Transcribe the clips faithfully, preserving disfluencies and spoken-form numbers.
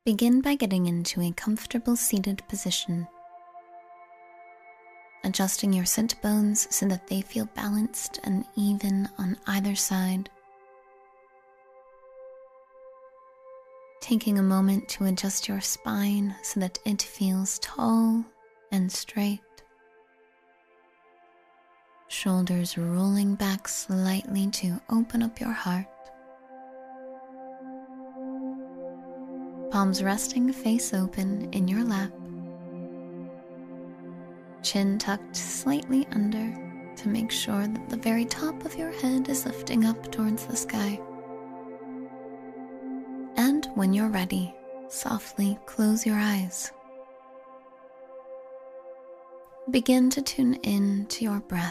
Begin by getting into a comfortable seated position, adjusting your sit bones so that they feel balanced and even on either side. Taking a moment to adjust your spine so that it feels tall and straight. Shoulders rolling back slightly to open up your heart. Palms resting face open in your lap. Chin tucked slightly under to make sure that the very top of your head is lifting up towards the sky. And when you're ready, softly close your eyes. Begin to tune in to your breath.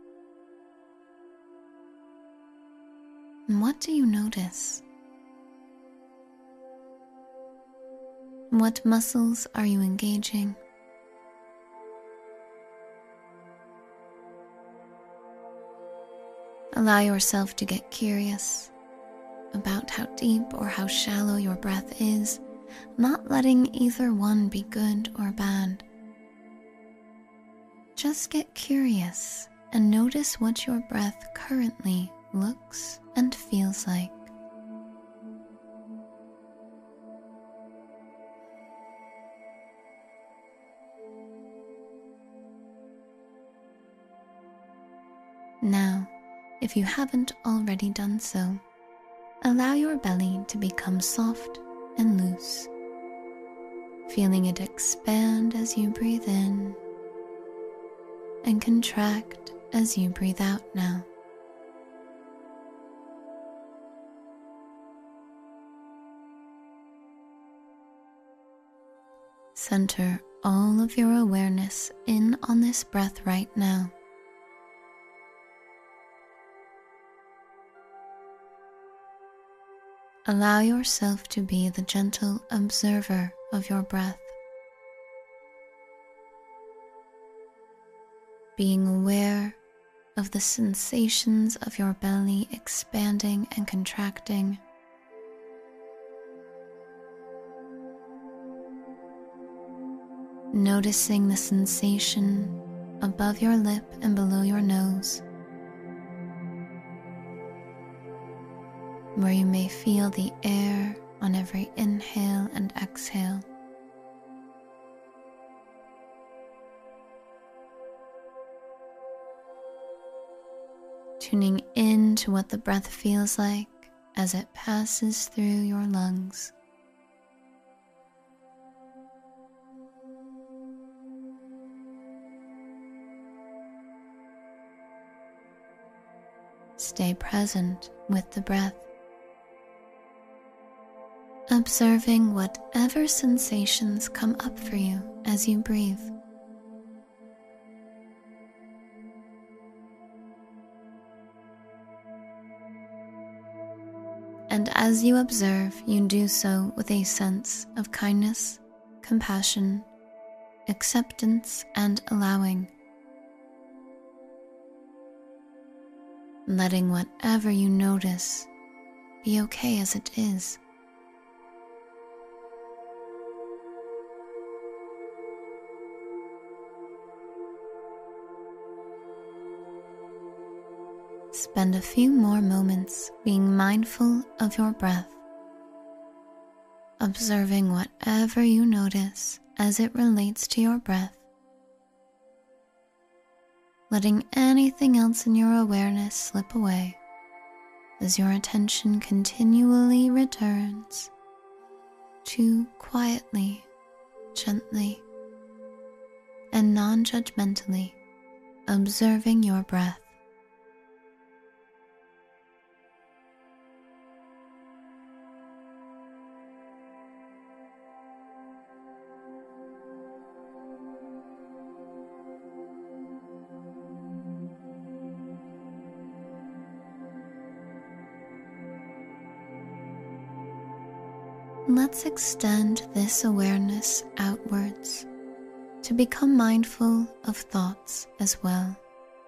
And what do you notice? What muscles are you engaging? Allow yourself to get curious about how deep or how shallow your breath is, not letting either one be good or bad. Just get curious and notice what your breath currently looks and feels like. Now, if you haven't already done so, allow your belly to become soft and loose, feeling it expand as you breathe in and contract as you breathe out now. Center all of your awareness in on this breath right now. Allow yourself to be the gentle observer of your breath, being aware of the sensations of your belly expanding and contracting. Noticing the sensation above your lip and below your nose, where you may feel the air on every inhale and exhale. Tuning in to what the breath feels like as it passes through your lungs. Stay present with the breath, observing whatever sensations come up for you as you breathe. And as you observe, you do so with a sense of kindness, compassion, acceptance, and allowing. Letting whatever you notice be okay as it is. Spend a few more moments being mindful of your breath, observing whatever you notice as it relates to your breath, letting anything else in your awareness slip away as your attention continually returns to quietly, gently, and non-judgmentally observing your breath. Let's extend this awareness outwards to become mindful of thoughts as well.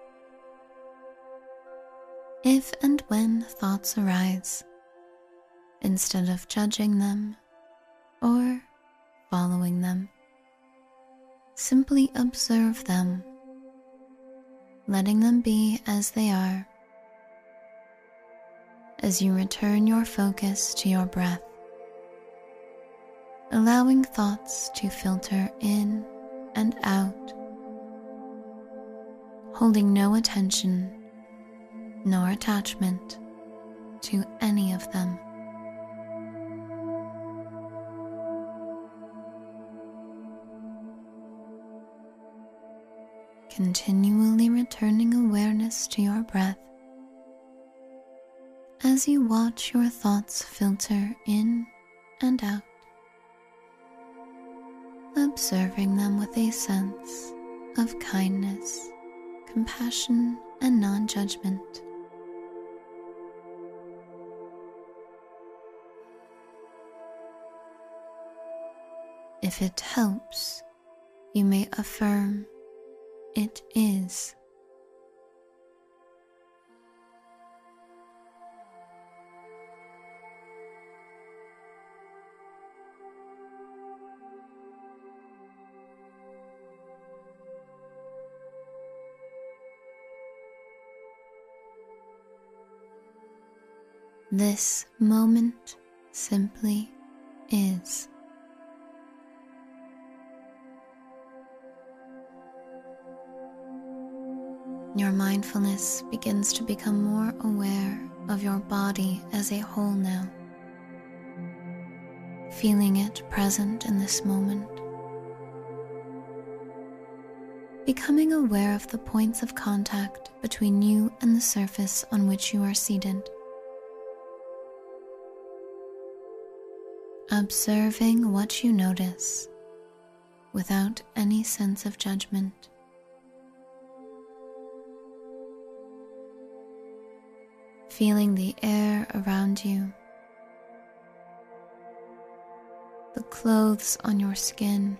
If and when thoughts arise, instead of judging them, or following them. Simply observe them, letting them be as they are, as you return your focus to your breath, allowing thoughts to filter in and out, holding no attention nor attachment to any of them. Continually returning awareness to your breath as you watch your thoughts filter in and out, observing them with a sense of kindness, compassion, and non-judgment. If it helps, you may affirm, "It is." This moment simply is. Your mindfulness begins to become more aware of your body as a whole now, feeling it present in this moment, becoming aware of the points of contact between you and the surface on which you are seated, observing what you notice without any sense of judgment. Feeling the air around you, the clothes on your skin.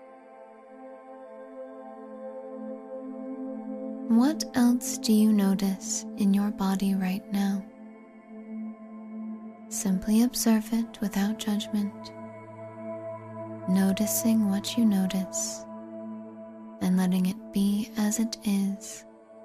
What else do you notice in your body right now? Simply observe it without judgment, noticing what you notice and letting it be as it is.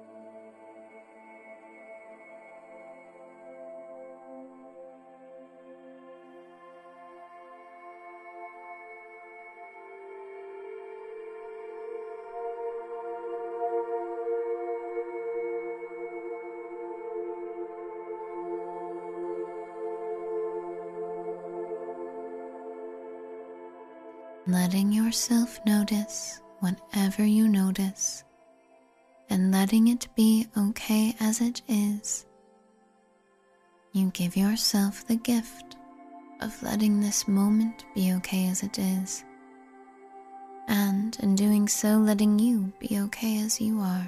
Letting yourself notice whatever you notice and letting it be okay as it is, you give yourself the gift of letting this moment be okay as it is, and in doing so, letting you be okay as you are.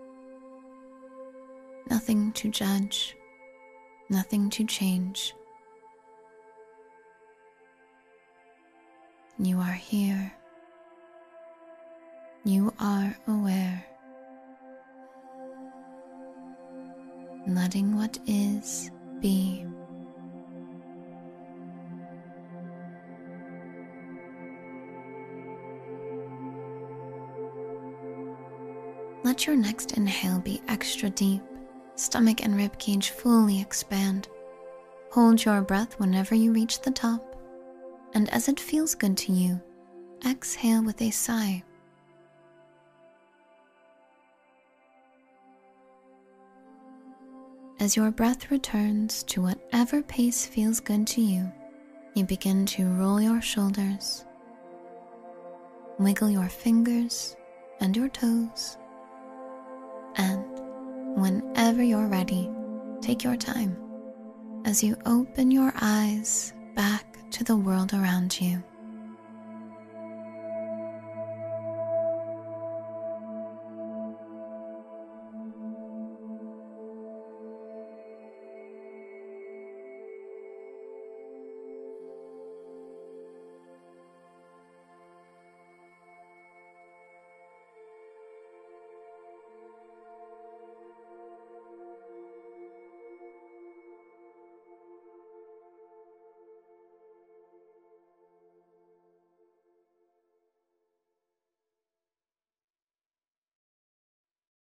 Nothing to judge, nothing to change. You are here. You are aware. Letting what is be. Let your next inhale be extra deep. Stomach and ribcage fully expand. Hold your breath whenever you reach the top. And as it feels good to you, exhale with a sigh. As your breath returns to whatever pace feels good to you, you begin to roll your shoulders, wiggle your fingers and your toes, and whenever you're ready, take your time as you open your eyes back to the world around you.